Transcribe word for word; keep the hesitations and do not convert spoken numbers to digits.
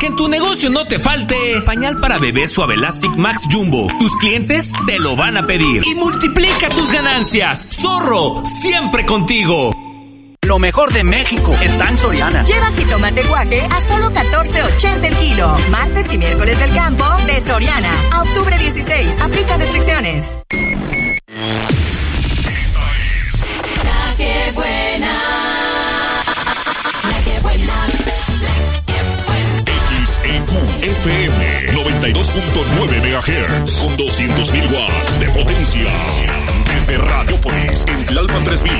Que en tu negocio no te falte pañal para bebé Suavelastic Max Jumbo. Tus clientes te lo van a pedir. Y multiplica tus ganancias. Zorro, siempre contigo. Lo mejor de México está en Soriana. Lleva jitomate guaje a solo catorce ochenta el kilo. Martes y miércoles del campo de Soriana. A octubre dieciséis. Aplica restricciones. Esta es La Que Buena. La Que Buena. X E Q F M noventa y dos punto nueve megahertz con doscientos mil watts de potencia. Desde Radiopolis en Tlalpan tres mil